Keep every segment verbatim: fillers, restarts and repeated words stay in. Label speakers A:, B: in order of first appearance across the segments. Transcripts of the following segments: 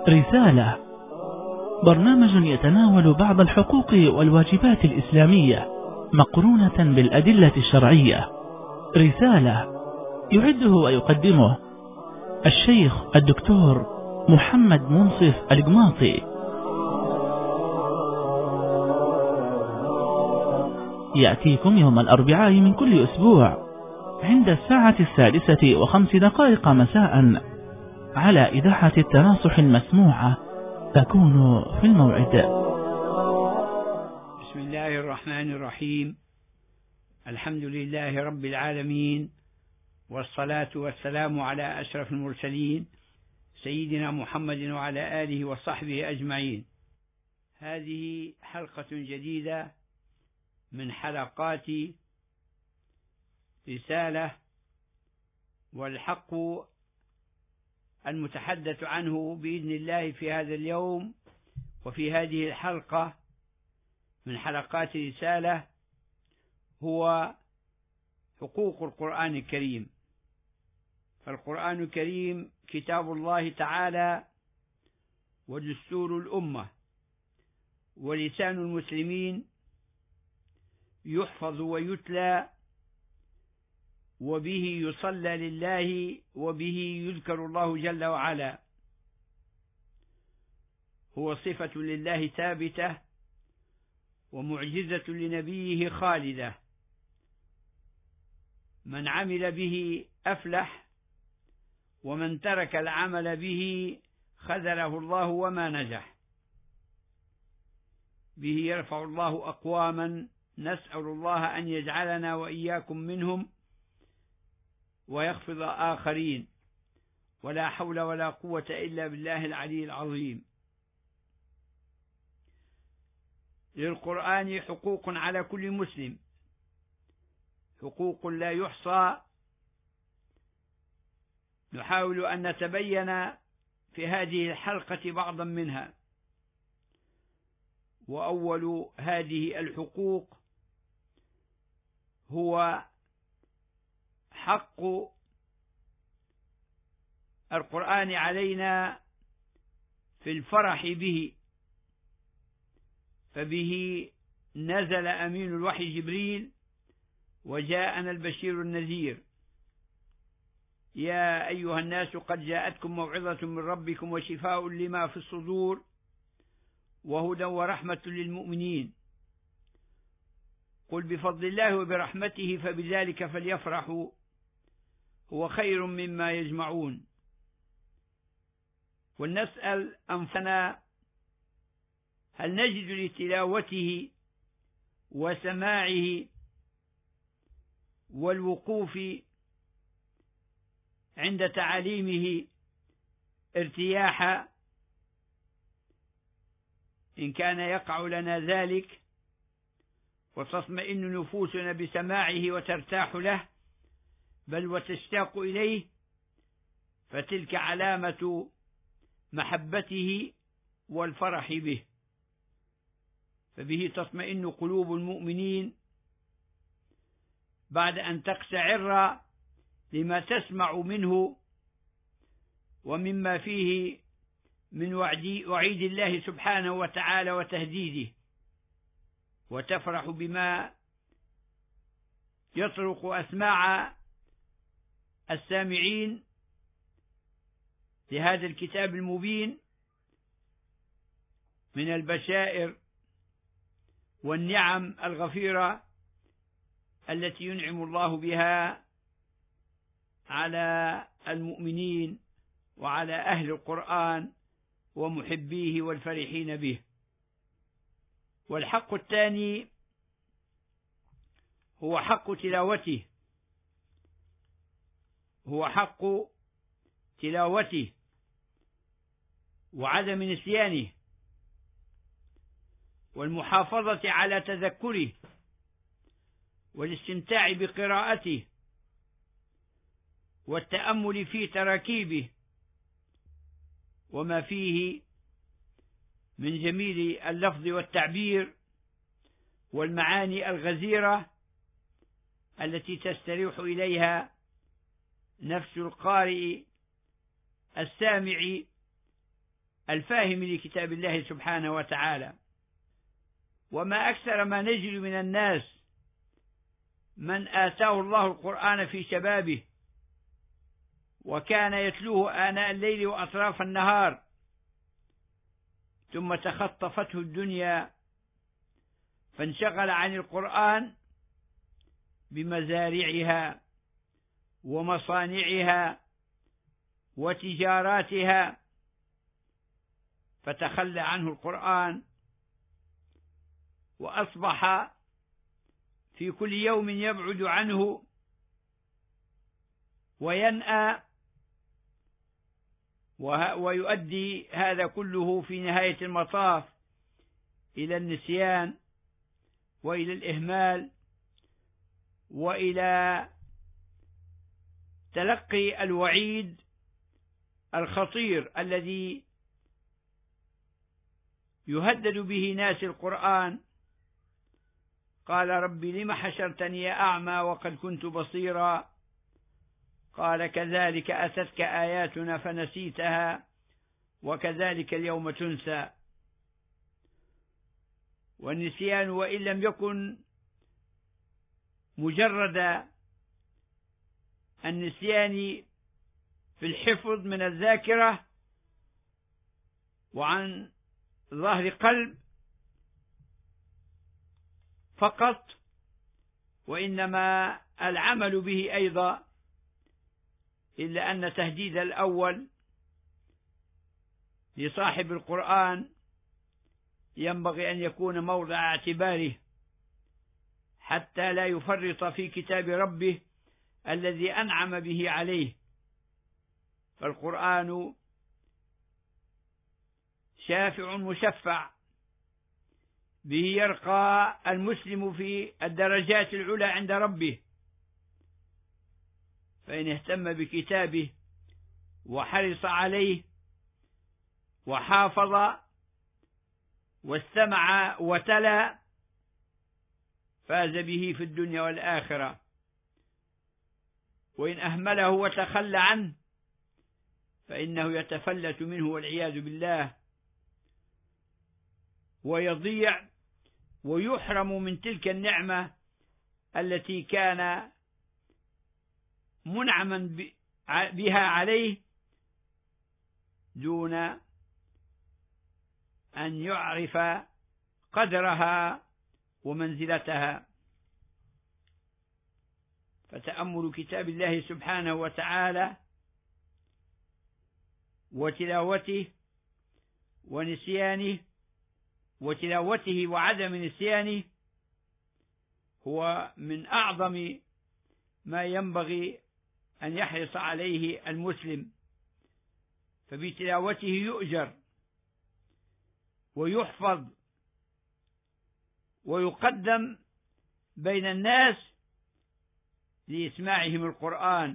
A: رسالة، برنامج يتناول بعض الحقوق والواجبات الإسلامية مقرونة بالأدلة الشرعية. رسالة يعده ويقدمه الشيخ الدكتور محمد منصف القماطي. يأتيكم يوم الأربعاء من كل أسبوع عند الساعة السادسة وخمس دقائق مساء على إذاعة التناصح المسموعة. تكون في الموعد.
B: بسم الله الرحمن الرحيم. الحمد لله رب العالمين، والصلاة والسلام على أشرف المرسلين سيدنا محمد وعلى آله وصحبه أجمعين. هذه حلقة جديدة من حلقات رسالة، والحق المتحدث عنه بإذن الله في هذا اليوم وفي هذه الحلقة من حلقات رسالة هو حقوق القرآن الكريم. فالقرآن الكريم كتاب الله تعالى ودستور الأمة ولسان المسلمين، يحفظ ويتلى، وبه يصلى لله، وبه يذكر الله جل وعلا. هو صفة لله ثابتة، ومعجزة لنبيه خالدة. من عمل به أفلح، ومن ترك العمل به خذله الله وما نجح. به يرفع الله أقواما، نسأل الله أن يجعلنا وإياكم منهم، ويخفض آخرين، ولا حول ولا قوة إلا بالله العلي العظيم. للقرآن حقوق على كل مسلم، حقوق لا يحصى. نحاول أن نتبين في هذه الحلقة بعضا منها. وأول هذه الحقوق هو حق القرآن علينا في الفرح به، فبه نزل أمين الوحي جبريل، وجاءنا البشير النذير. يا أيها الناس قد جاءتكم موعظة من ربكم وشفاء لما في الصدور وهدى ورحمة للمؤمنين. قل بفضل الله وبرحمته فبذلك فليفرحوا هو خير مما يجمعون. ولنسأل أنفسنا، هل نجد لتلاوته وسماعه والوقوف عند تعاليمه ارتياحا؟ إن كان يقع لنا ذلك وتطمئن نفوسنا بسماعه وترتاح له، بل وتشتاق إليه، فتلك علامة محبته والفرح به. فبه تطمئن قلوب المؤمنين بعد أن تقشعر لما تسمع منه ومما فيه من وعيد الله سبحانه وتعالى وتهديده، وتفرح بما يطرق أسماع السامعين لهذا الكتاب المبين من البشائر والنعم الغفيرة التي ينعم الله بها على المؤمنين وعلى أهل القرآن ومحبيه والفرحين به. والحق الثاني هو حق تلاوته، هو حق تلاوته وعدم نسيانه، والمحافظة على تذكره، والاستمتاع بقراءته، والتأمل في تراكيبه وما فيه من جميل اللفظ والتعبير والمعاني الغزيرة التي تستريح إليها نفس القارئ السامع الفاهم لكتاب الله سبحانه وتعالى. وما أكثر ما نجد من الناس من آتاه الله القرآن في شبابه وكان يتلوه آناء الليل وأطراف النهار، ثم تخطفته الدنيا فانشغل عن القرآن بمزارعها ومصانعها وتجاراتها، فتخلى عنه القرآن، وأصبح في كل يوم يبعد عنه وينأى، ويؤدي هذا كله في نهاية المطاف إلى النسيان وإلى الإهمال وإلى تلقي الوعيد الخطير الذي يهدد به ناس القرآن. قال رب لم حشرتني أعمى وقد كنت بصيرا، قال كذلك أتتك آياتنا فنسيتها وكذلك اليوم تنسى. والنسيان وإن لم يكن مجرد النسيان في الحفظ من الذاكرة وعن ظهر قلب فقط، وإنما العمل به أيضا، إلا أن تهديد الأول لصاحب القرآن ينبغي أن يكون موضع اعتباره حتى لا يفرط في كتاب ربه الذي أنعم به عليه. فالقرآن شافع مشفع، به يرقى المسلم في الدرجات العلى عند ربه، فإن اهتم بكتابه وحرص عليه وحافظ واستمع وتلا فاز به في الدنيا والآخرة. وإن أهمله وتخلى عنه فإنه يتفلت منه والعياذ بالله، ويضيع ويحرم من تلك النعمة التي كان منعما بها عليه دون أن يعرف قدرها ومنزلتها. فتأمل كتاب الله سبحانه وتعالى وتلاوته ونسيانه وتلاوته وعدم نسيانه هو من أعظم ما ينبغي أن يحرص عليه المسلم، فبتلاوته يؤجر ويحفظ ويقدم بين الناس لإسماعهم القرآن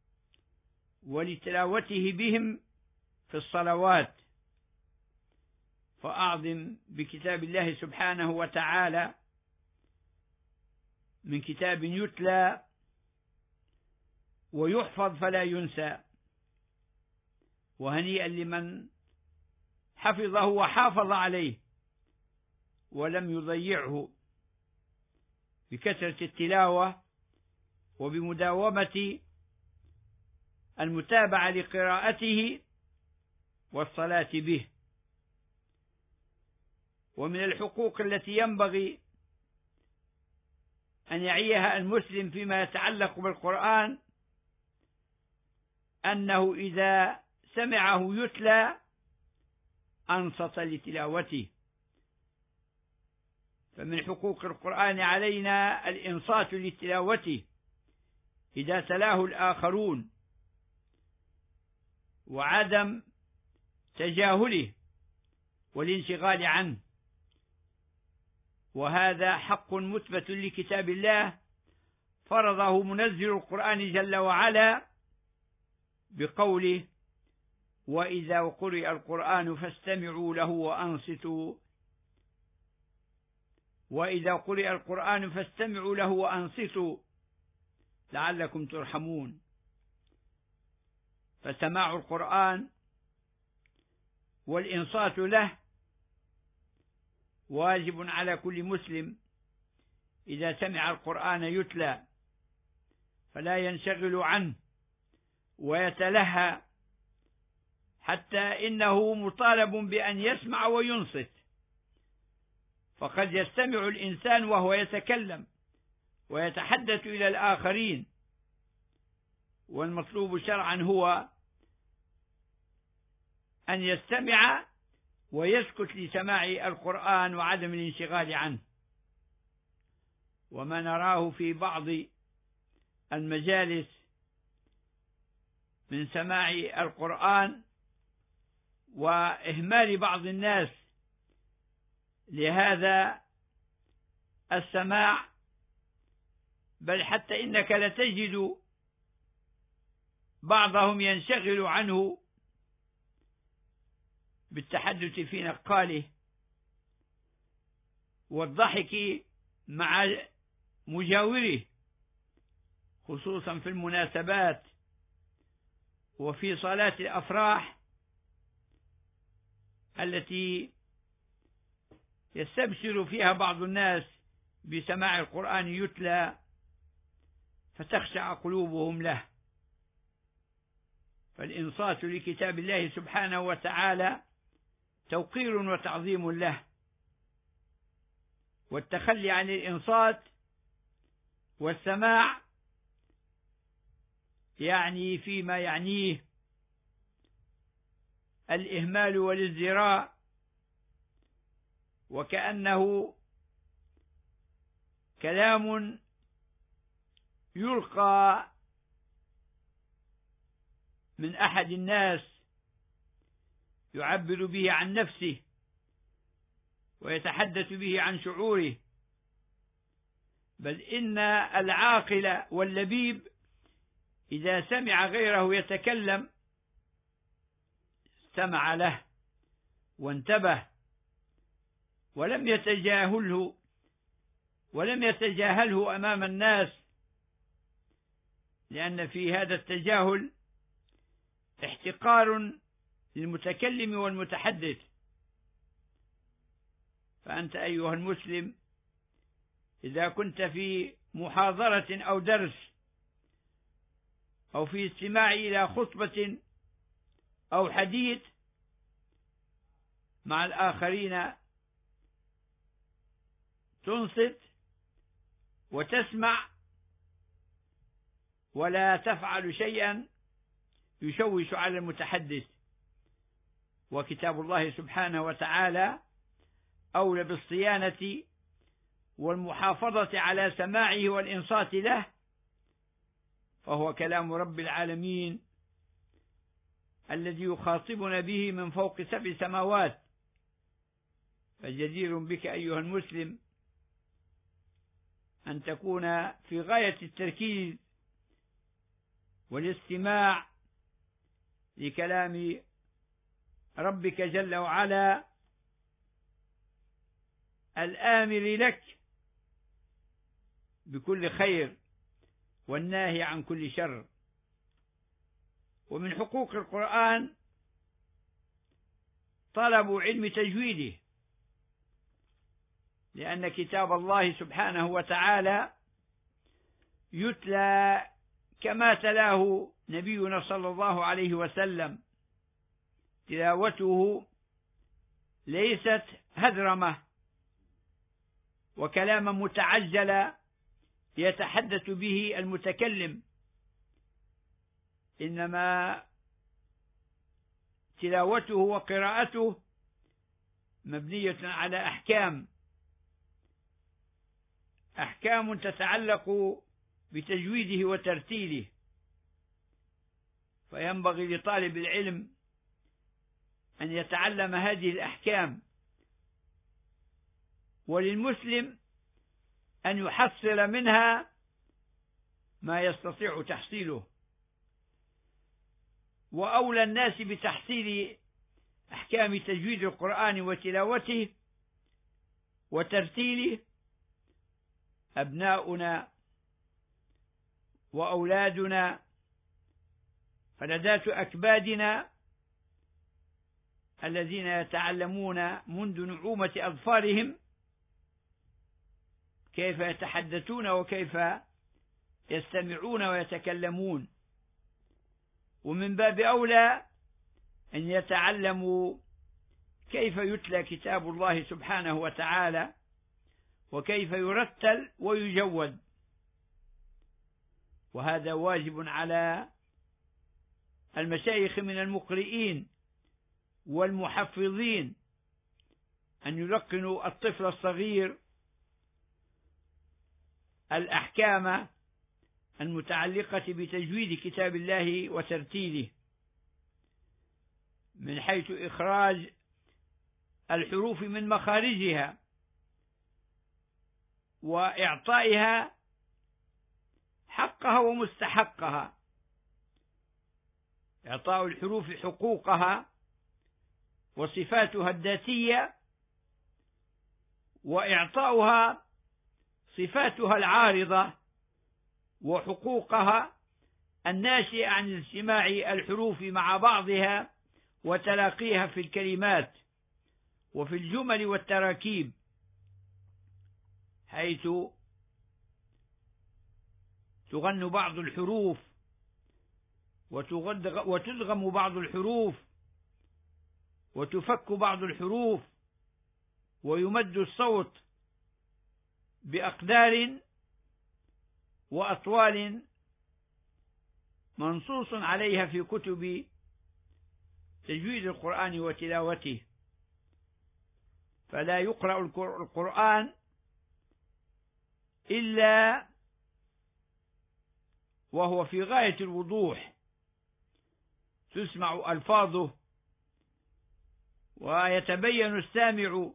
B: ولتلاوته بهم في الصلوات. فأعظم بكتاب الله سبحانه وتعالى من كتاب يتلى ويحفظ فلا ينسى. وهنيئا لمن حفظه وحافظ عليه ولم يضيعه بكثرة التلاوة وبمداومة المتابعة لقراءته والصلاة به. ومن الحقوق التي ينبغي أن يعيها المسلم فيما يتعلق بالقرآن أنه إذا سمعه يتلى أنصت لتلاوته. فمن حقوق القرآن علينا الإنصات لتلاوته إذا تلاه الآخرون، وعدم تجاهله والانشغال عنه. وهذا حق مثبت لكتاب الله فرضه منزل القرآن جل وعلا بقوله: وإذا قرئ القرآن فاستمعوا له وأنصتوا وإذا قرئ القرآن فاستمعوا له وأنصتوا لعلكم ترحمون. فسماع القرآن والإنصات له واجب على كل مسلم إذا سمع القرآن يتلى، فلا ينشغل عنه ويتلهى، حتى إنه مطالب بأن يسمع وينصت، فقد يستمع الإنسان وهو يتكلم ويتحدث إلى الآخرين، والمطلوب شرعا هو أن يستمع ويسكت لسماع القرآن وعدم الانشغال عنه. وما نراه في بعض المجالس من سماع القرآن وإهمال بعض الناس لهذا السماع، بل حتى إنك لتجد بعضهم ينشغل عنه بالتحدث في نقاله والضحك مع مجاوره، خصوصا في المناسبات وفي صلاة الأفراح التي يستبشر فيها بعض الناس بسماع القرآن يتلى فتخشع قلوبهم له. فالإنصات لكتاب الله سبحانه وتعالى توقير وتعظيم له، والتخلي عن الإنصات والسماع يعني فيما يعنيه الإهمال والازدراء، وكأنه كلام يلقى من أحد الناس يعبر به عن نفسه ويتحدث به عن شعوره، بل إن العاقل واللبيب إذا سمع غيره يتكلم استمع له وانتبه ولم يتجاهله ولم يتجاهله أمام الناس، لأن في هذا التجاهل احتقار للمتكلم والمتحدث. فأنت أيها المسلم إذا كنت في محاضرة أو درس أو في استماع إلى خطبة أو حديث مع الآخرين تنصت وتسمع ولا تفعل شيئا يشوش على المتحدث. وكتاب الله سبحانه وتعالى أولى بالصيانة والمحافظة على سماعه والإنصات له، فهو كلام رب العالمين الذي يخاطبنا به من فوق سبع سماوات. فجدير بك أيها المسلم أن تكون في غاية التركيز والاستماع لكلام ربك جل وعلا الآمر لك بكل خير والناهي عن كل شر. ومن حقوق القرآن طلب علم تجويده، لأن كتاب الله سبحانه وتعالى يتلى كما تلاه نبينا صلى الله عليه وسلم، تلاوته ليست هذرمة وكلاما متعجلا يتحدث به المتكلم، إنما تلاوته وقراءته مبنية على أحكام أحكام تتعلق بتجويده وترتيله، فينبغي لطالب العلم أن يتعلم هذه الأحكام، وللمسلم أن يحصل منها ما يستطيع تحصيله. وأولى الناس بتحصيل أحكام تجويد القرآن وتلاوته وترتيله أبناؤنا وأولادنا، فلذات أكبادنا الذين يتعلمون منذ نعومة أظفارهم كيف يتحدثون وكيف يستمعون ويتكلمون، ومن باب أولى أن يتعلموا كيف يتلى كتاب الله سبحانه وتعالى وكيف يرتل ويجود. وهذا واجب على المشايخ من المقرئين والمحفظين أن يلقنوا الطفل الصغير الأحكام المتعلقة بتجويد كتاب الله وترتيله، من حيث إخراج الحروف من مخارجها وإعطائها حقها ومستحقها، إعطاء الحروف حقوقها وصفاتها الذاتية، وإعطاؤها صفاتها العارضة وحقوقها الناشئة عن اجتماع الحروف مع بعضها وتلاقيها في الكلمات وفي الجمل والتراكيب، حيث تغن بعض الحروف وتدغم بعض الحروف وتفك بعض الحروف ويمد الصوت بأقدار وأطوال منصوص عليها في كتب تجويد القرآن وتلاوته، فلا يقرأ القرآن إلا وهو في غاية الوضوح، تسمع ألفاظه ويتبين السامع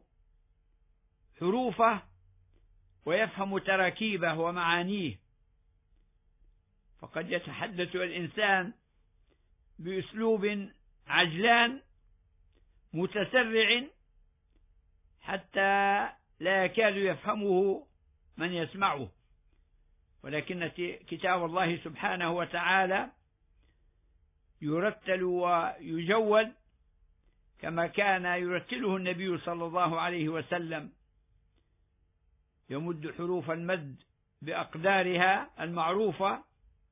B: حروفه ويفهم تراكيبه ومعانيه. فقد يتحدث الإنسان بأسلوب عجلان متسرع حتى لا يكاد يفهمه من يسمعه، ولكن كتاب الله سبحانه وتعالى يرتل ويجود كما كان يرتله النبي صلى الله عليه وسلم، يمد حروف المد بأقدارها المعروفة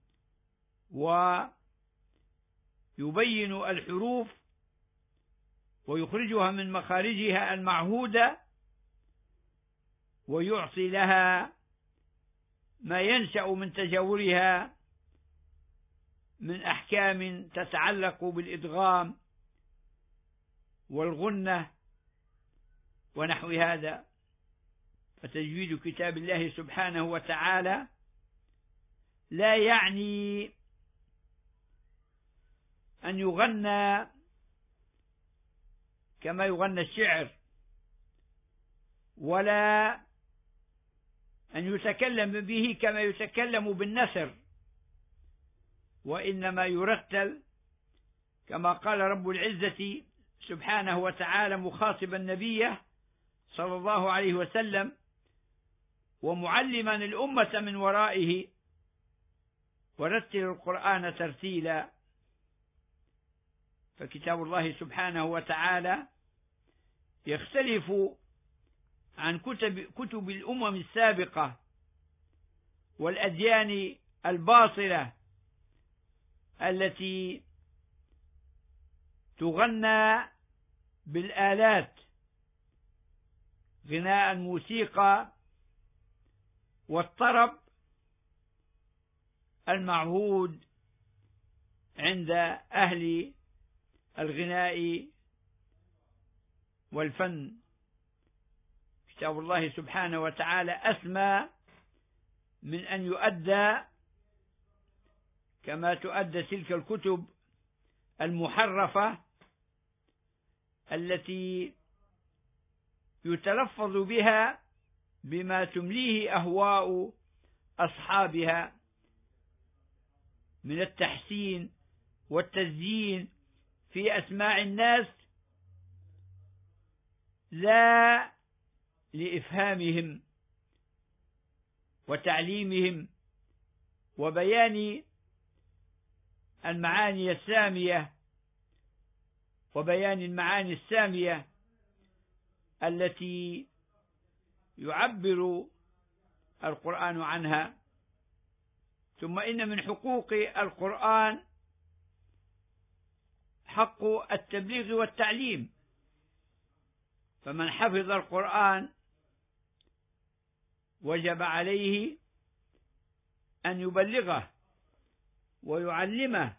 B: ويبين الحروف ويخرجها من مخارجها المعهودة ويعطي لها ما ينشأ من تجاورها من أحكام تتعلق بالإدغام والغنة ونحو هذا. فتجويد كتاب الله سبحانه وتعالى لا يعني أن يغنى كما يغنى الشعر، ولا أن يتكلم به كما يتكلم بالنثر، وإنما يرتل كما قال رب العزة سبحانه وتعالى مخاطبا نبيه صلى الله عليه وسلم ومعلما الأمة من ورائه: ورتل القرآن ترتيلا. فكتاب الله سبحانه وتعالى يختلف عن كتب, كتب الأمم السابقة والأديان الباطلة التي تغنى بالآلات، غناء الموسيقى والطرب المعهود عند أهل الغناء والفن. كتاب الله سبحانه وتعالى أسمى من أن يؤدى كما تؤدى تلك الكتب المحرفة التي يتلفظ بها بما تمليه أهواء أصحابها من التحسين والتزيين في أسماع الناس، لا لإفهامهم وتعليمهم وبيان المعاني السامية وبيان المعاني السامية التي يعبر القرآن عنها. ثم إن من حقوق القرآن حق التبليغ والتعليم، فمن حفظ القرآن وجب عليه أن يبلغه ويعلمه،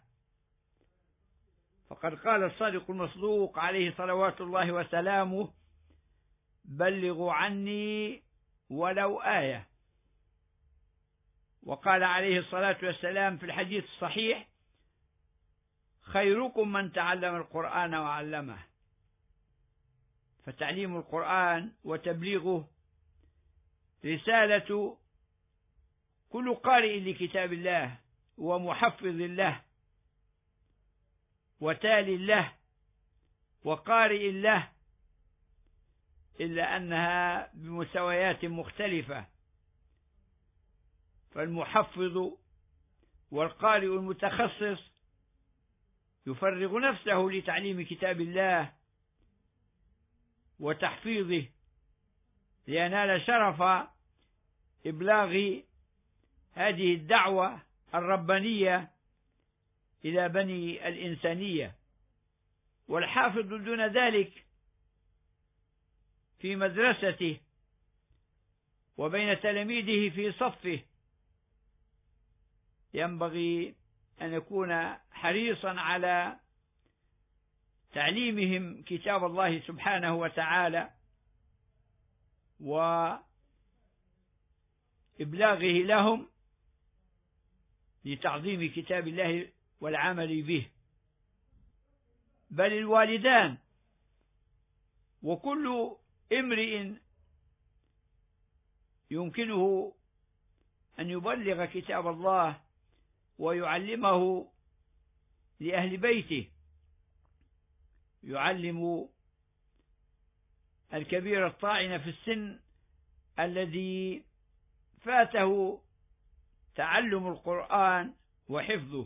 B: فقد قال الصادق المصدوق عليه صلوات الله وسلامه: بلغوا عني ولو آية. وقال عليه الصلاة والسلام في الحديث الصحيح: خيركم من تعلم القرآن وعلمه. فتعليم القرآن وتبليغه رسالة كل قارئ لكتاب الله ومحفظ له وتال له وقارئ له، إلا أنها بمستويات مختلفة. فالمحفظ والقارئ المتخصص يفرغ نفسه لتعليم كتاب الله وتحفيظه لينال شرف إبلاغ هذه الدعوة الربانية إلى بني الإنسانية. والحافظ دون ذلك في مدرسته وبين تلاميذه في صفه ينبغي أن يكون حريصا على تعليمهم كتاب الله سبحانه وتعالى وإبلاغه لهم لتعظيم كتاب الله والعمل به. بل الوالدان وكل امرئ يمكنه أن يبلغ كتاب الله ويعلمه لأهل بيته، يعلم الكبير الطاعن في السن الذي فاته تعلم القرآن وحفظه،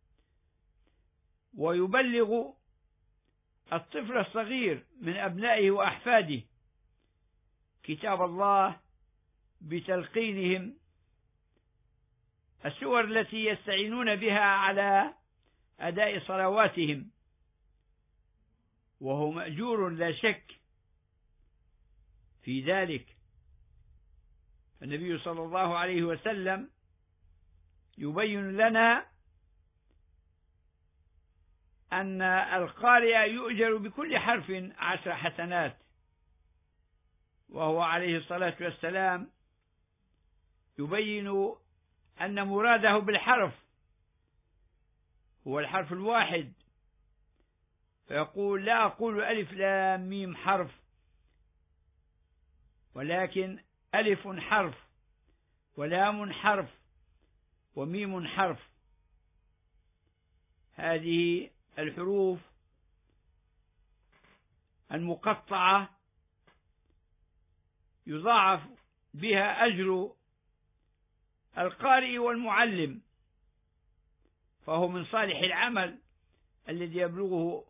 B: ويبلغ الطفل الصغير من أبنائه وأحفاده كتاب الله بتلقينهم السور التي يستعينون بها على أداء صلواتهم، وهو مأجور لا شك في ذلك. النبي صلى الله عليه وسلم يبين لنا أن القارئ يؤجر بكل حرف عشر حسنات، وهو عليه الصلاة والسلام يبين أن مراده بالحرف هو الحرف الواحد، فيقول: لا أقول ألف لام ميم حرف، ولكن ألف حرف ولام حرف وميم حرف. هذه الحروف المقطعة يضاعف بها أجر القارئ والمعلم، فهو من صالح العمل الذي يبلغه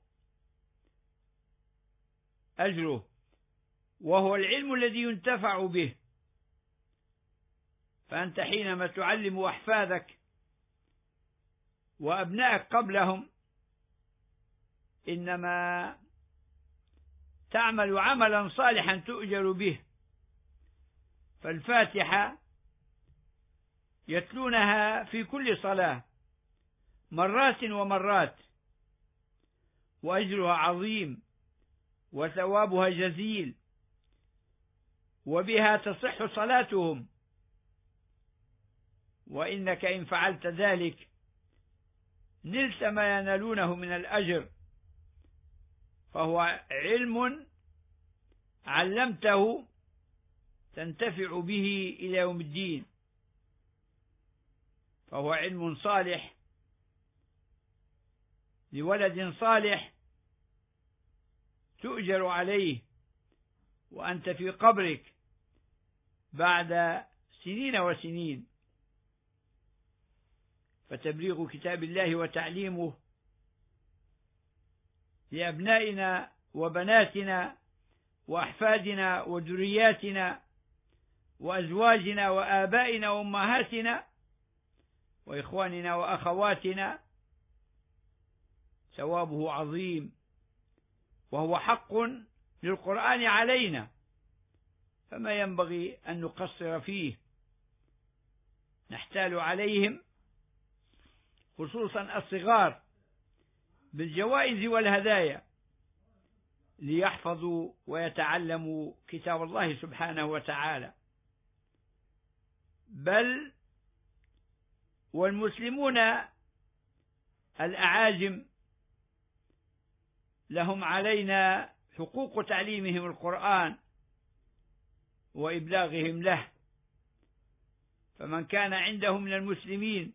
B: أجره، وهو العلم الذي ينتفع به. فأنت حينما تعلم أحفادك وأبنائك قبلهم إنما تعمل عملا صالحا تؤجر به. فالفاتحة يتلونها في كل صلاة مرات ومرات، وأجرها عظيم وثوابها جزيل، وبها تصح صلاتهم. وإنك إن فعلت ذلك نلت ما ينالونه من الأجر، فهو علم علمته تنتفع به إلى يوم الدين، فهو علم صالح لولد صالح تؤجر عليه وأنت في قبرك بعد سنين وسنين. فتبليغ كتاب الله وتعليمه لأبنائنا وبناتنا وأحفادنا وذرياتنا وأزواجنا وآبائنا وأمهاتنا وإخواننا وأخواتنا ثوابه عظيم، وهو حق للقرآن علينا، فما ينبغي أن نقصر فيه. نحتال عليهم خصوصا الصغار بالجوائز والهدايا ليحفظوا ويتعلموا كتاب الله سبحانه وتعالى. بل والمسلمون الأعاجم لهم علينا حقوق تعليمهم القرآن وإبلاغهم له، فمن كان عنده من المسلمين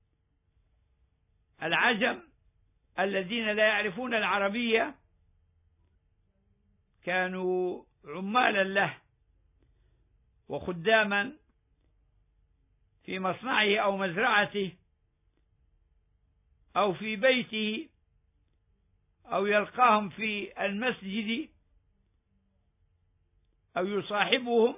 B: العجم الذين لا يعرفون العربية كانوا عمالا له وخداما في مصنعه أو مزرعته أو في بيته أو يلقاهم في المسجد أو يصاحبهم،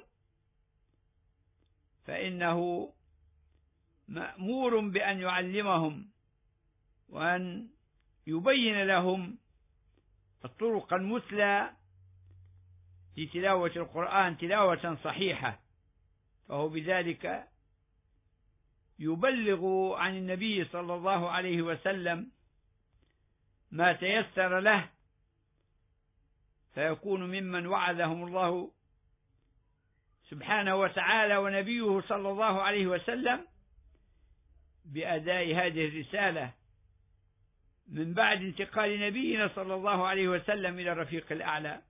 B: فإنه مأمور بأن يعلمهم وأن يبين لهم الطرق المثلى لتلاوة القرآن تلاوة صحيحة، فهو بذلك يبلغ عن النبي صلى الله عليه وسلم ما تيسر له، فيكون ممن وعدهم الله سبحانه وتعالى ونبيه صلى الله عليه وسلم بأداء هذه الرسالة من بعد انتقال نبينا صلى الله عليه وسلم إلى الرفيق الأعلى.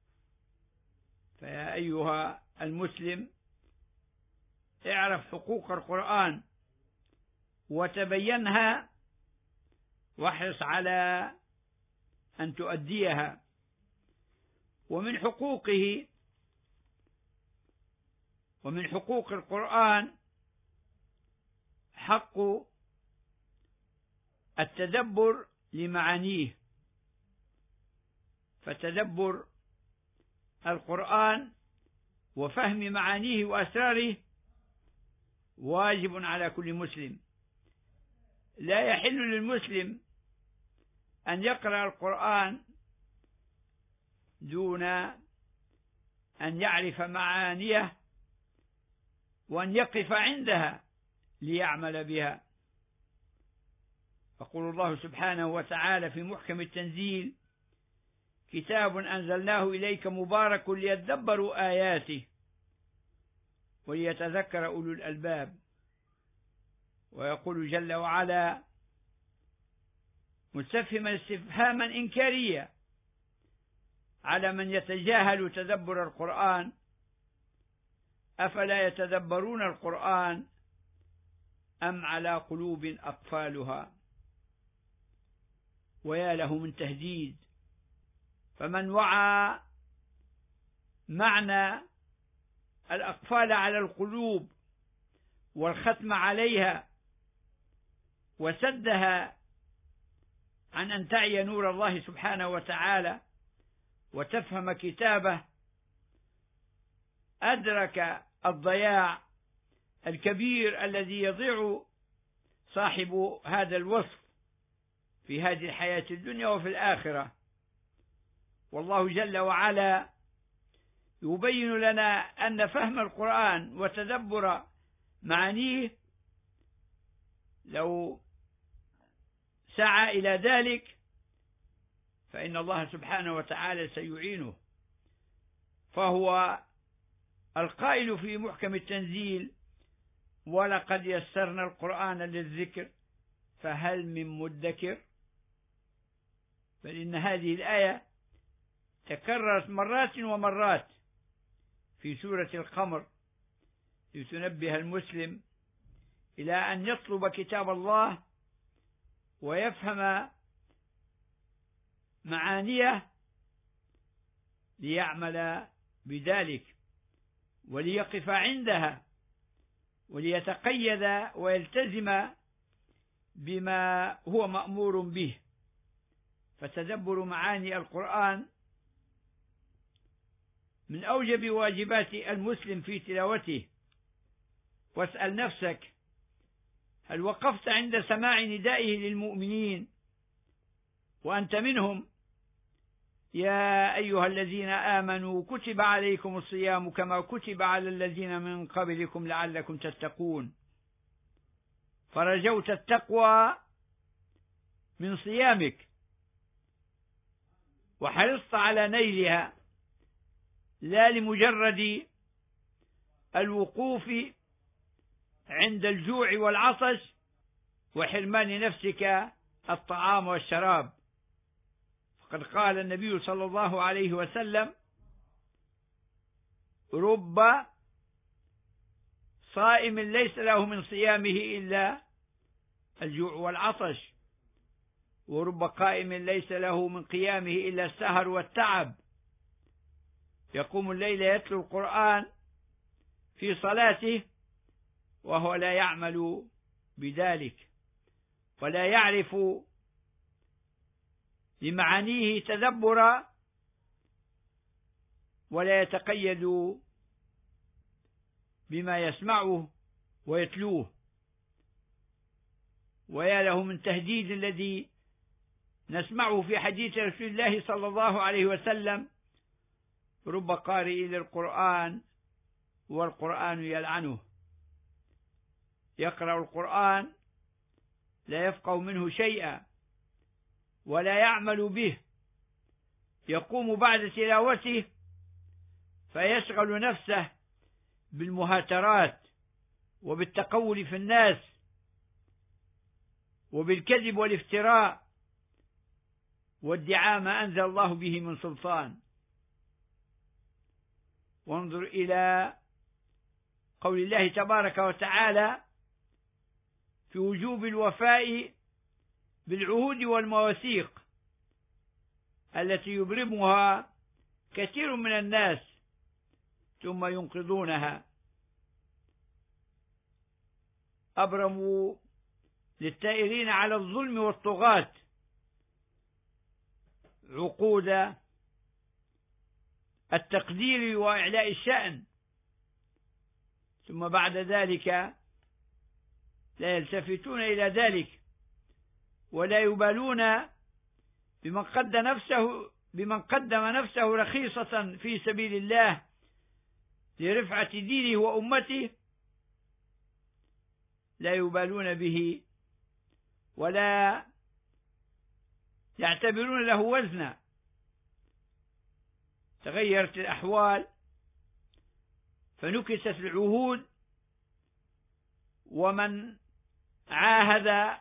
B: فيا أيها المسلم، اعرف حقوق القرآن وتبينها واحرص على أن تؤديها. ومن حقوقه ومن حقوق القرآن حق التدبر لمعانيه، فتدبر القرآن وفهم معانيه وأسراره واجب على كل مسلم. لا يحل للمسلم أن يقرأ القرآن دون أن يعرف معانيه وأن يقف عندها ليعمل بها. يقول الله سبحانه وتعالى في محكم التنزيل: كتاب أنزلناه إليك مبارك ليدبروا آياته وليتذكر أولو الألباب. ويقول جل وعلا مستفهما استفهاما إنكاريا على من يتجاهل تدبر القرآن: أفلا يتدبرون القرآن أم على قلوب أقفالها. ويا له من تهديد. فمن وعى معنى الأقفال على القلوب والختم عليها وسدها عن أن تعي نور الله سبحانه وتعالى وتفهم كتابه، أدرك الضياع الكبير الذي يضيع صاحب هذا الوصف في هذه الحياة الدنيا وفي الآخرة. والله جل وعلا يبين لنا أن فهم القرآن وتدبر معانيه لو سعى إلى ذلك فإن الله سبحانه وتعالى سيعينه، فهو القائل في محكم التنزيل: ولقد يسرنا القرآن للذكر فهل من مدكر. بل إن هذه الآية تكررت مرات ومرات في سورة القمر لتنبه المسلم إلى أن يطلب كتاب الله ويفهم معانيه ليعمل بذلك وليقف عندها وليتقيد ويلتزم بما هو مأمور به، فتدبر معاني القرآن من أوجب واجبات المسلم في تلاوته. واسأل نفسك: هل وقفت عند سماع ندائه للمؤمنين وأنت منهم؟ يا أيها الذين آمنوا كتب عليكم الصيام كما كتب على الذين من قبلكم لعلكم تتقون. فرجوت التقوى من صيامك وحرصت على نيلها، لا لمجرد الوقوف عند الجوع والعطش وحرمان نفسك الطعام والشراب. فقد قال النبي صلى الله عليه وسلم: رب صائم ليس له من صيامه إلا الجوع والعطش، ورب قائم ليس له من قيامه إلا السهر والتعب. يقوم الليل يتلو القرآن في صلاته وهو لا يعمل بذلك ولا يعرف لمعانيه تدبرا ولا يتقيد بما يسمعه ويتلوه. ويا له من تهديد الذي نسمعه في حديث رسول الله صلى الله عليه وسلم: رب قارئ للقرآن والقرآن يلعنه. يقرأ القرآن لا يفقه منه شيئا ولا يعمل به، يقوم بعد تلاوته فيشغل نفسه بالمهاترات وبالتقول في الناس وبالكذب والافتراء وادعاء ما أنزل الله به من سلطان. وانظر إلى قول الله تبارك وتعالى في وجوب الوفاء بالعهود والمواثيق التي يبرمها كثير من الناس ثم ينقضونها. أبرموا للتائرين على الظلم والطغاة عقود التقدير وإعلاء الشأن، ثم بعد ذلك لا يلتفتون إلى ذلك ولا يبالون بمن قدم نفسه بمن قدم نفسه رخيصة في سبيل الله لرفعة دينه وأمته، لا يبالون به ولا يعتبرون له وزنا. تغيرت الأحوال فنكست العهود، ومن عاهد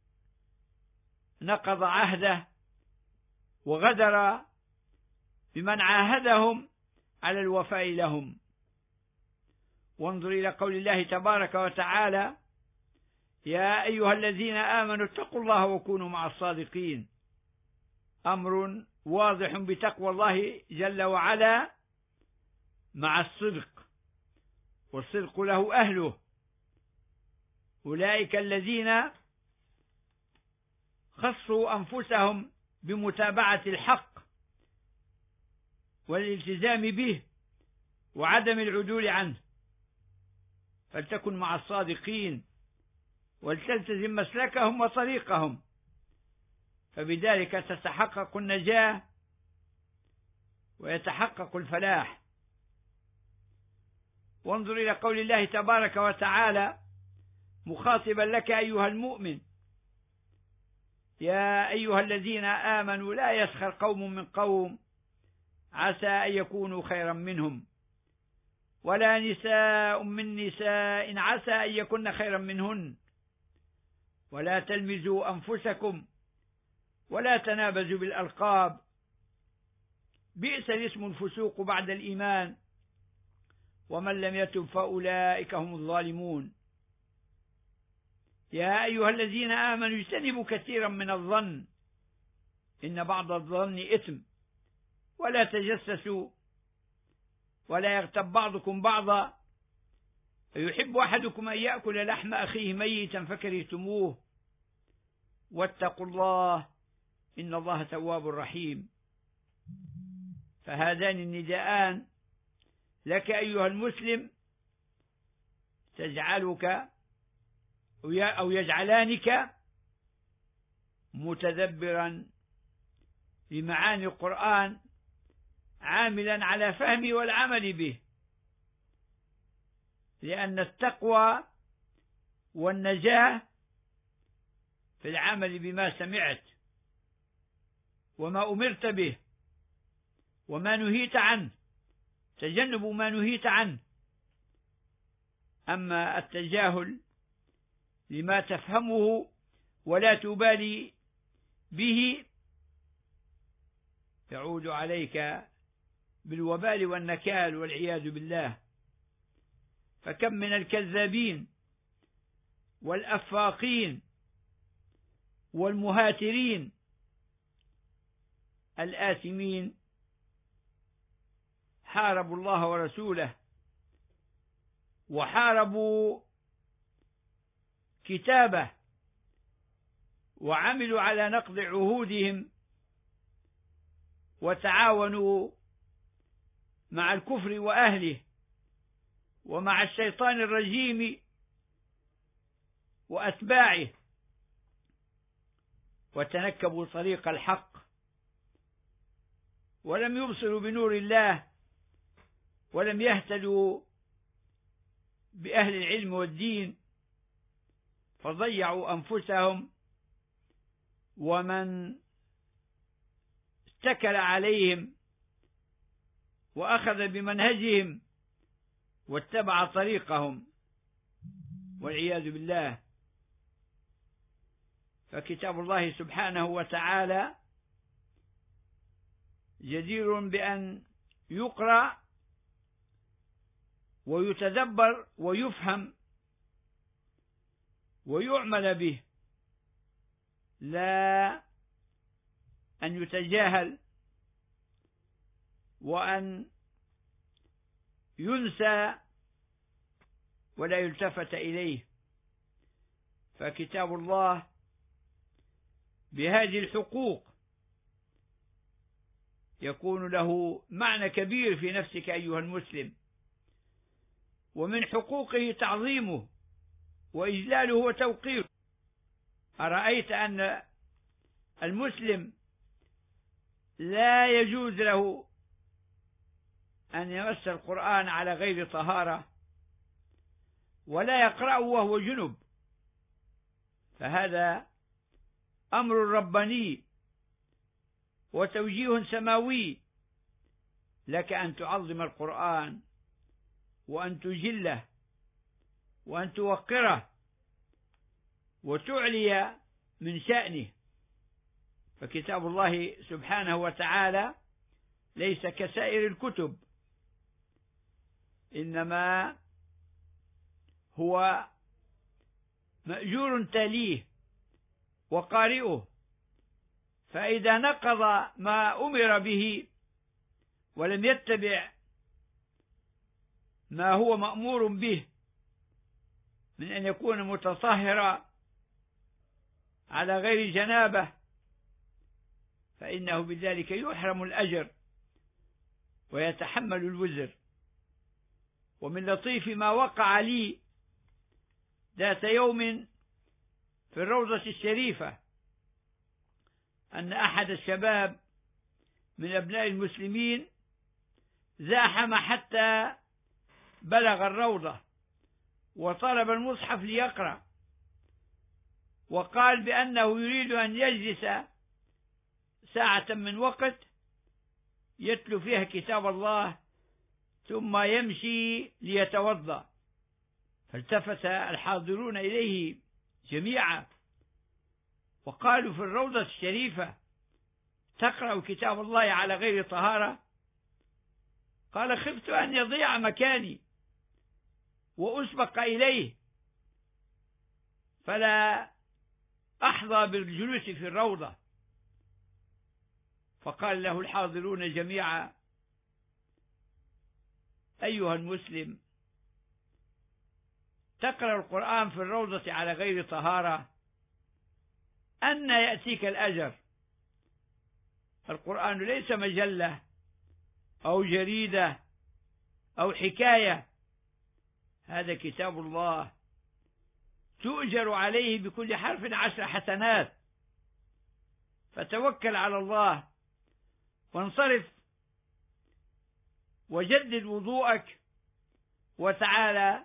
B: نقض عهده وغدر بمن عاهدهم على الوفاء لهم. وانظر إلى قول الله تبارك وتعالى: يا أيها الذين آمنوا اتقوا الله وكونوا مع الصادقين. أمر واضح بتقوى الله جل وعلا مع الصدق، والصدق له أهله. أولئك الذين خصوا أنفسهم بمتابعة الحق والالتزام به وعدم العدول عنه. فلتكن مع الصادقين ولتلتزم مسلكهم وطريقهم، فبذلك تتحقق النجاة ويتحقق الفلاح. وانظر إلى قول الله تبارك وتعالى مخاطبا لك أيها المؤمن: يا أيها الذين آمنوا لا يسخر قوم من قوم عسى أن يكونوا خيرا منهم ولا نساء من نساء عسى أن يكن خيرا منهن ولا تلمزوا أنفسكم ولا تنابزوا بالألقاب بئس الاسم الفسوق بعد الإيمان ومن لم يتب فأولئك هم الظالمون. يا أيها الذين آمنوا اجتنبوا كثيرا من الظن إن بعض الظن إثم ولا تجسسوا ولا يغتب بعضكم بعضا يحب أحدكم أن يأكل لحم أخيه ميتا فكرهتموه واتقوا الله إن الله تواب رحيم. فهذان النداءان لك أيها المسلم تجعلك أو يجعلانك متدبرا لمعاني القرآن، عاملا على فهمه والعمل به، لأن التقوى والنجاة في العمل بما سمعت وما أمرت به وما نهيت عنه، تجنب ما نهيت عنه. أما التجاهل لما تفهمه ولا تبالي به يعود عليك بالوبال والنكال والعياذ بالله. فكم من الكذابين والأفاقين والمهاترين الآثمين حاربوا الله ورسوله وحاربوا كتابه وعملوا على نقض عهودهم وتعاونوا مع الكفر وأهله ومع الشيطان الرجيم وأتباعه، وتنكبوا طريق الحق ولم يبصروا بنور الله ولم يهتدوا بأهل العلم والدين، فضيعوا أنفسهم ومن اتكل عليهم وأخذ بمنهجهم واتبع طريقهم والعياذ بالله. فكتاب الله سبحانه وتعالى جدير بأن يقرأ ويتدبر ويفهم ويعمل به، لا أن يتجاهل وأن ينسى ولا يلتفت إليه. فكتاب الله بهذه الحقوق يكون له معنى كبير في نفسك أيها المسلم، ومن حقوقه تعظيمه وإجلاله وتوقيره. أرأيت أن المسلم لا يجوز له أن يمس القرآن على غير طهارة ولا يقرأه وهو جنب، فهذا أمر رباني وتوجيه سماوي لك أن تعظم القرآن وأن تجله وأن توقره وتعلي من شأنه. فكتاب الله سبحانه وتعالى ليس كسائر الكتب، إنما هو مأجور تاليه وقارئه، فإذا نقض ما أمر به ولم يتبع ما هو مأمور به من أن يكون متطهرا على غير جنابه، فإنه بذلك يحرم الأجر ويتحمل الوزر. ومن لطيف ما وقع لي ذات يوم في الروضة الشريفة أن أحد الشباب من أبناء المسلمين زاحم حتى بلغ الروضة وطلب المصحف ليقرأ، وقال بأنه يريد أن يجلس ساعة من وقت يتلو فيها كتاب الله ثم يمشي ليتوضأ. فالتفت الحاضرون إليه جميعا وقالوا: في الروضة الشريفة تقرأ كتاب الله على غير طهارة؟ قال: خفت أن يضيع مكاني وأسبق إليه فلا أحظى بالجلوس في الروضة. فقال له الحاضرون جميعا: أيها المسلم، تقرأ القرآن في الروضة على غير طهارة، أن يأتيك الأجر القرآن ليس مجلة أو جريدة أو حكاية، هذا كتاب الله تؤجر عليه بكل حرف عشر حسنات. فتوكل على الله وانصرف وجدد وضوءك وتعالى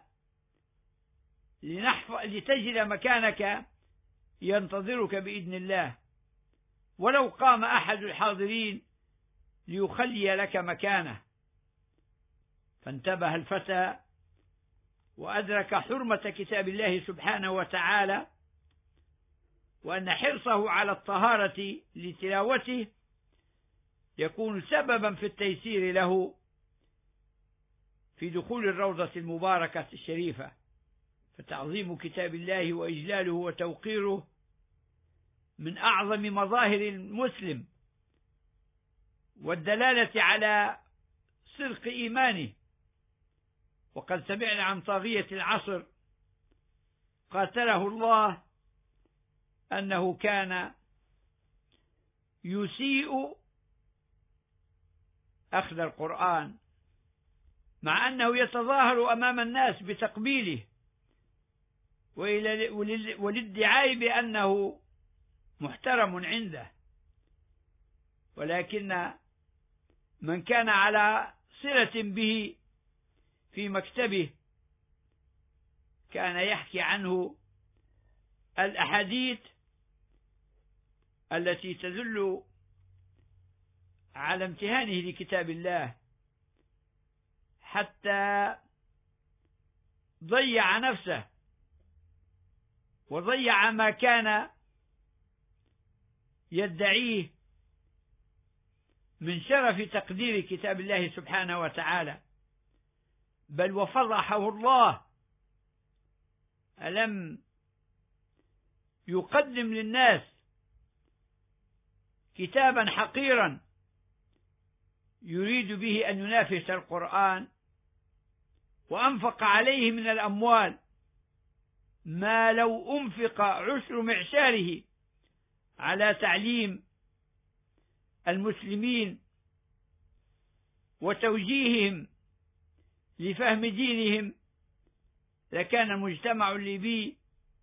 B: لتجد مكانك ينتظرك بإذن الله، ولو قام أحد الحاضرين ليخلي لك مكانه. فانتبه الفتى وأدرك حرمة كتاب الله سبحانه وتعالى، وأن حرصه على الطهارة لتلاوته يكون سببا في التيسير له في دخول الروضة المباركة الشريفة. فتعظيم كتاب الله وإجلاله وتوقيره من أعظم مظاهر المسلم والدلالة على صدق إيمانه. وقد سمعنا عن طاغية العصر قاتله الله أنه كان يسيء أخذ القرآن، مع أنه يتظاهر أمام الناس بتقبيله والادعاء بأنه محترم عنده، ولكن من كان على صلة به في مكتبه كان يحكي عنه الأحاديث التي تدل على امتهانه لكتاب الله، حتى ضيع نفسه وضيع ما كان يدعيه من شرف تقدير كتاب الله سبحانه وتعالى، بل وفضحه الله. ألم يقدم للناس كتابا حقيرا يريد به أن ينافس القرآن، وأنفق عليه من الأموال ما لو أنفق عشر معشاره على تعليم المسلمين وتوجيههم لفهم دينهم لكان المجتمع الليبي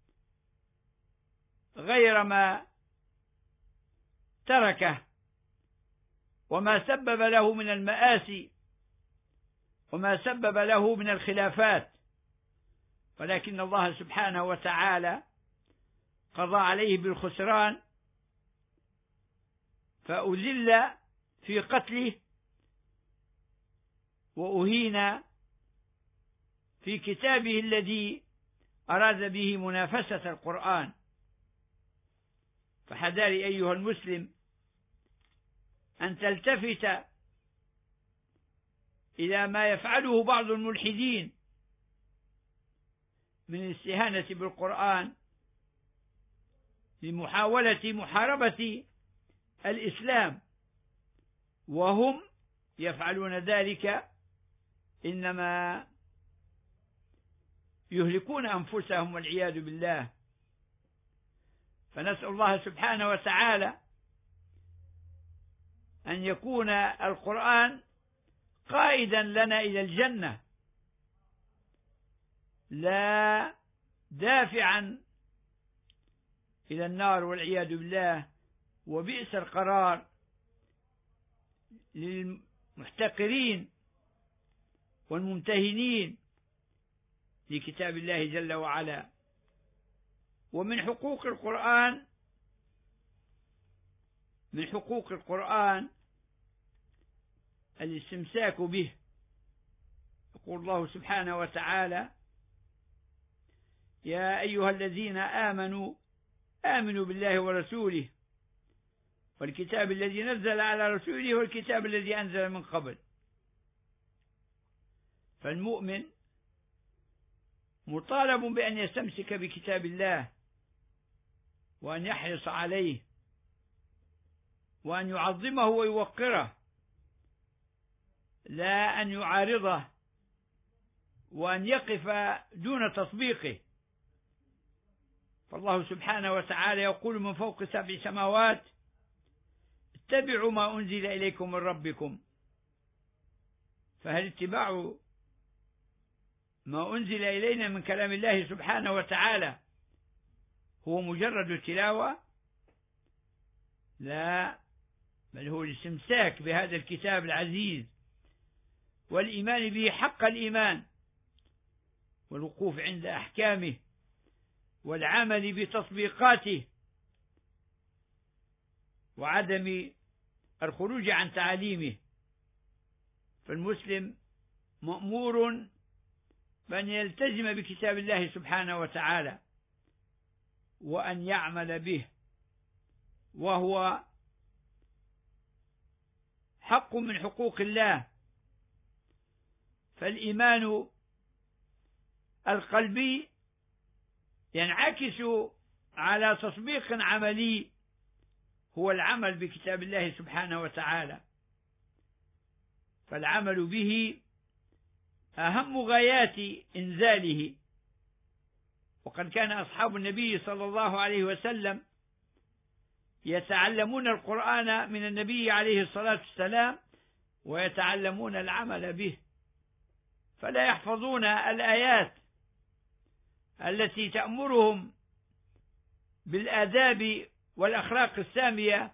B: غير ما تركه، وما سبب له من المآسي وما سبب له من الخلافات. ولكن الله سبحانه وتعالى قضى عليه بالخسران، فأذل في قتله وأهين في كتابه الذي أراد به منافسة القرآن. فحذاري أيها المسلم أن تلتفت إلى ما يفعله بعض الملحدين من الاستهانة بالقرآن لمحاولة محاربة الإسلام، وهم يفعلون ذلك إنما يهلكون أنفسهم والعياذ بالله. فنسأل الله سبحانه وتعالى أن يكون القرآن قائدا لنا إلى الجنة، لا دافعا إلى النار والعياذ بالله. وبئس القرار للمحتقرين والممتهنين لكتاب الله جل وعلا. ومن حقوق القرآن من حقوق القرآن الاستمساك به. يقول الله سبحانه وتعالى: يا أيها الذين آمنوا آمنوا بالله ورسوله والكتاب الذي نزل على رسوله والكتاب الذي أنزل من قبل. فالمؤمن مطالب بأن يستمسك بكتاب الله وأن يحرص عليه وأن يعظمه ويوقره، لا أن يعارضه وأن يقف دون تطبيقه. فالله سبحانه وتعالى يقول من فوق سبع سماوات: اتبعوا ما أنزل إليكم من ربكم. فهل اتباع ما أنزل إلينا من كلام الله سبحانه وتعالى هو مجرد تلاوة؟ لا، بل هو الاستمساك بهذا الكتاب العزيز والإيمان به حق الإيمان، والوقوف عند أحكامه والعمل بتطبيقاته، وعدم الخروج عن تعاليمه. فالمسلم مأمور بأن يلتزم بكتاب الله سبحانه وتعالى وأن يعمل به، وهو حق من حقوق الله. فالإيمان القلبي ينعكس على تطبيق عملي هو العمل بكتاب الله سبحانه وتعالى، فالعمل به أهم غايات إنزاله. وقد كان أصحاب النبي صلى الله عليه وسلم يتعلمون القرآن من النبي عليه الصلاة والسلام ويتعلمون العمل به، فلا يحفظون الآيات التي تأمرهم بالآداب والأخلاق السامية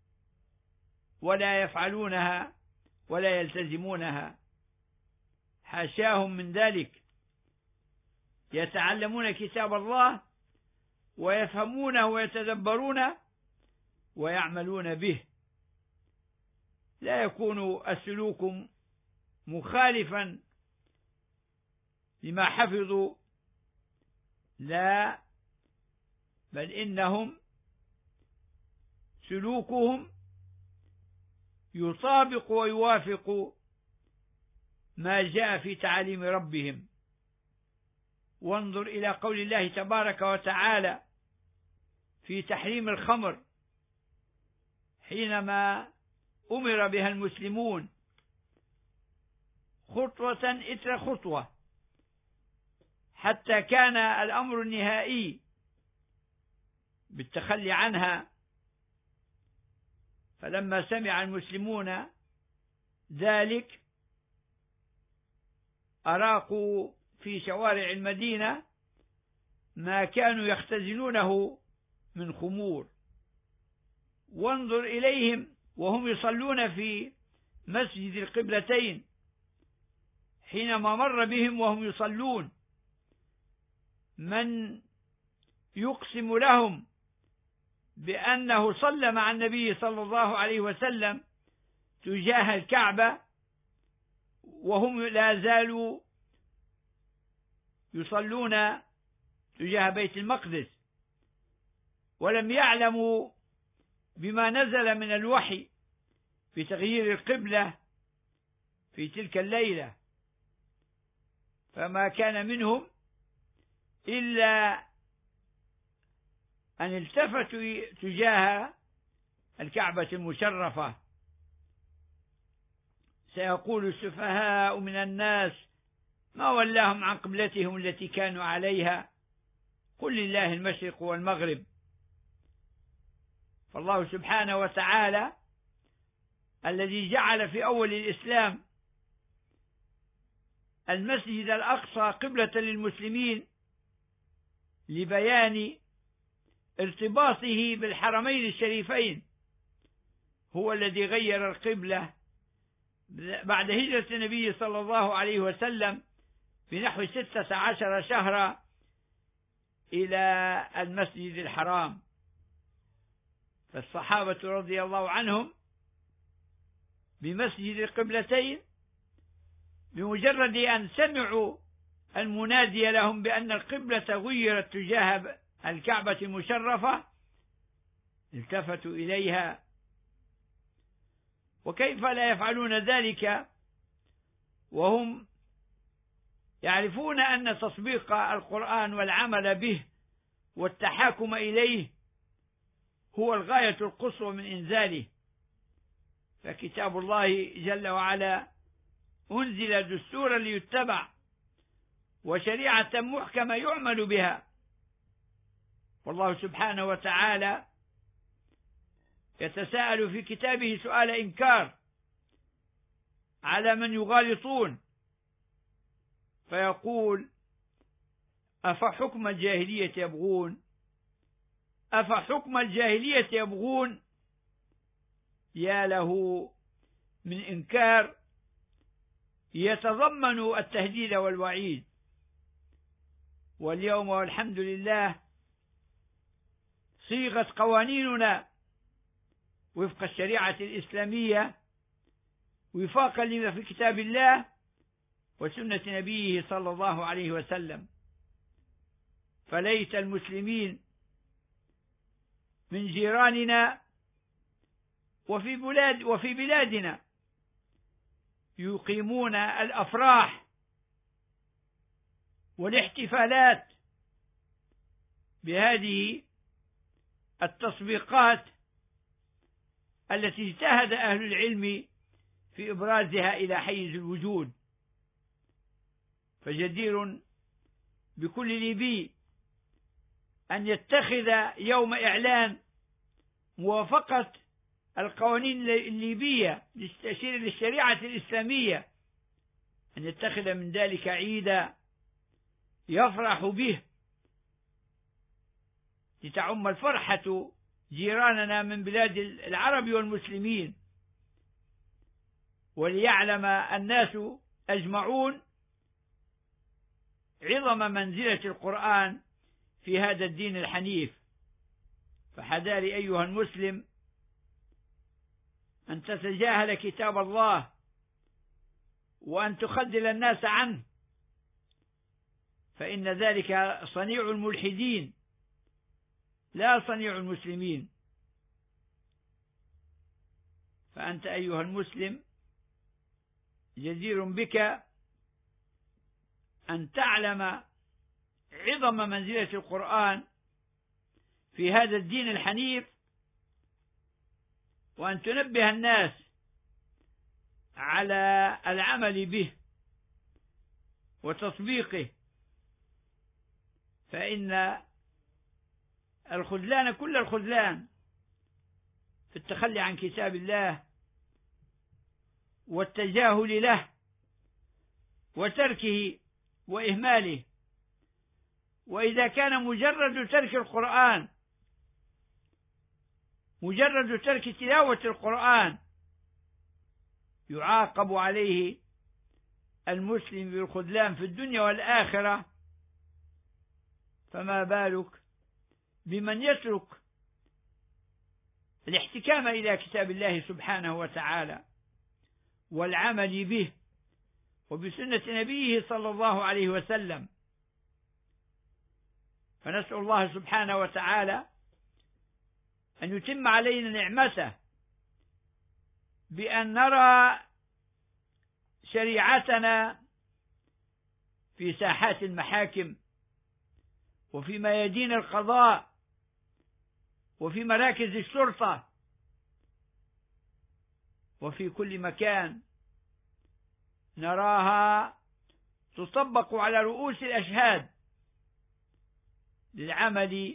B: ولا يفعلونها ولا يلتزمونها، حاشاهم من ذلك. يتعلمون كتاب الله ويفهمونه ويتدبرونه ويعملون به، لا يكون السلوك مخالفا لما حفظوا، لا، بل إنهم سلوكهم يطابق ويوافق ما جاء في تعاليم ربهم. وانظر إلى قول الله تبارك وتعالى في تحريم الخمر حينما أمر بها المسلمون خطوة إثر خطوة حتى كان الأمر النهائي بالتخلي عنها. فلما سمع المسلمون ذلك أراقوا في شوارع المدينة ما كانوا يختزنونه من خمور. وانظر إليهم وهم يصلون في مسجد القبلتين حينما مر بهم وهم يصلون من يقسم لهم بأنه صلى مع النبي صلى الله عليه وسلم تجاه الكعبة وهم لا زالوا يصلون تجاه بيت المقدس، ولم يعلموا بما نزل من الوحي بتغيير القبلة في تلك الليلة. فما كان منهم إلا أن التفتوا تجاه الكعبة المشرفة. سيقول السفهاء من الناس ما ولاهم عن قبلتهم التي كانوا عليها، قل لله المشرق والمغرب. فالله سبحانه وتعالى الذي جعل في أول الإسلام المسجد الأقصى قبلة للمسلمين لبيان ارتباطه بالحرمين الشريفين، هو الذي غير القبلة بعد هجرة النبي صلى الله عليه وسلم بنحو ستة عشر شهرا إلى المسجد الحرام. فالصحابة رضي الله عنهم بمسجد القبلتين بمجرد أن سمعوا المنادي لهم بأن القبلة غيرت تجاه الكعبة المشرفة التفتوا إليها. وكيف لا يفعلون ذلك وهم يعرفون أن تطبيق القرآن والعمل به والتحاكم إليه هو الغاية القصوى من إنزاله. فكتاب الله جل وعلا أنزل دستورا ليتبع وشريعة محكمة يعمل بها. والله سبحانه وتعالى يتساءل في كتابه سؤال إنكار على من يغالطون، فيقول: أفحكم الجاهلية يبغون أفحكم الجاهلية يبغون. يا له من إنكار يتضمن التهديد والوعيد. واليوم والحمد لله صيغت قوانيننا وفق الشريعة الإسلامية وفاقا لما في كتاب الله وسنة نبيه صلى الله عليه وسلم. فليت المسلمين من جيراننا وفي بلاد وفي بلادنا يقيمون الأفراح والاحتفالات بهذه التطبيقات التي اجتهد أهل العلم في إبرازها إلى حيز الوجود. فجدير بكل ليبي أن يتخذ يوم إعلان موافقة القوانين الليبية للتأشير للشريعة الإسلامية، أن يتخذ من ذلك عيدا يفرح به، لتعم الفرحة جيراننا من بلاد العرب والمسلمين، وليعلم الناس أجمعون عظم منزلة القرآن في هذا الدين الحنيف. فحذار أيها المسلم أن تتجاهل كتاب الله وأن تخذل الناس عنه، فإن ذلك صنيع الملحدين لا صنيع المسلمين. فأنت أيها المسلم جدير بك أن تعلم عظم منزلة القرآن في هذا الدين الحنيف، وأن تنبه الناس على العمل به وتطبيقه، فإن الخذلان كل الخذلان في التخلي عن كتاب الله والتجاهل له وتركه وإهماله. وإذا كان مجرد ترك القرآن، مجرد ترك تلاوة القرآن يعاقب عليه المسلم بالخذلان في الدنيا والآخرة، فما بالك بمن يترك الاحتكام إلى كتاب الله سبحانه وتعالى والعمل به وبسنة نبيه صلى الله عليه وسلم. فنسأل الله سبحانه وتعالى أن يتم علينا نعمته بأن نرى شريعتنا في ساحات المحاكم وفي ميادين القضاء وفي مراكز الشرطة وفي كل مكان نراها تطبق على رؤوس الأشهاد للعمل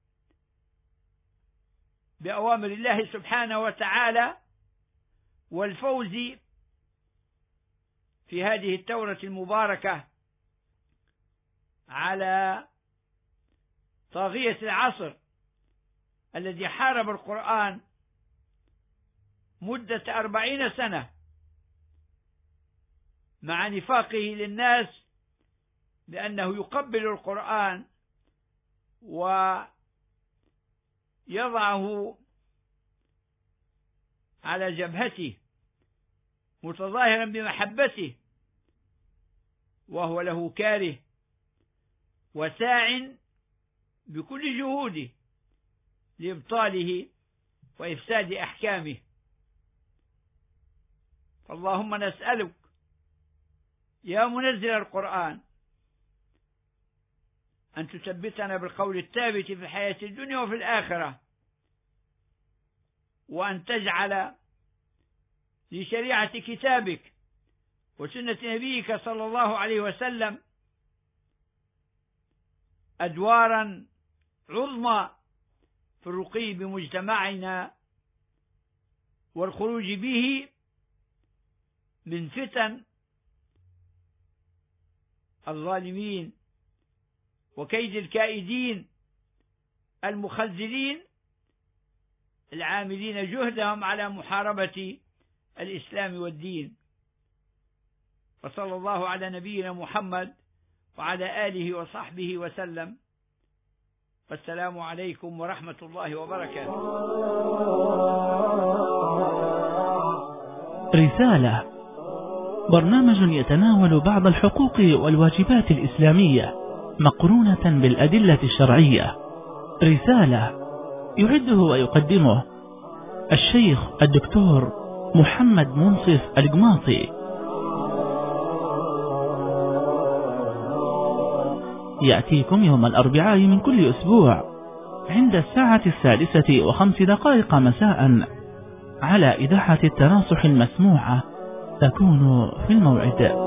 B: بأوامر الله سبحانه وتعالى والفوز في هذه الثورة المباركة على طاغية العصر الذي حارب القرآن مدة أربعين سنة مع نفاقه للناس بأنه يقبل القرآن ويضعه على جبهته متظاهرا بمحبته، وهو له كاره وساع بكل جهوده لإبطاله وإفساد أحكامه. فاللهم نسألك يا منزل القرآن أن تثبتنا بالقول الثابت في الحياة الدنيا وفي الآخرة، وأن تجعل لشريعة كتابك وسنة نبيك صلى الله عليه وسلم أدوارا عظمى في الرقي بمجتمعنا والخروج به من فتن الظالمين وكيد الكائدين المخذلين العاملين جهدهم على محاربة الإسلام والدين. وصلى الله على نبينا محمد وعلى آله وصحبه وسلم. والسلام عليكم ورحمة الله وبركاته.
A: رسالة، برنامج يتناول بعض الحقوق والواجبات الإسلامية مقرونة بالأدلة الشرعية. رسالة يعده ويقدمه الشيخ الدكتور محمد منصف القماطي. يأتيكم يوم الأربعاء من كل أسبوع عند الساعة السادسة وخمس دقائق مساء على إذاعة التناصح المسموعة. تكون في الموعد.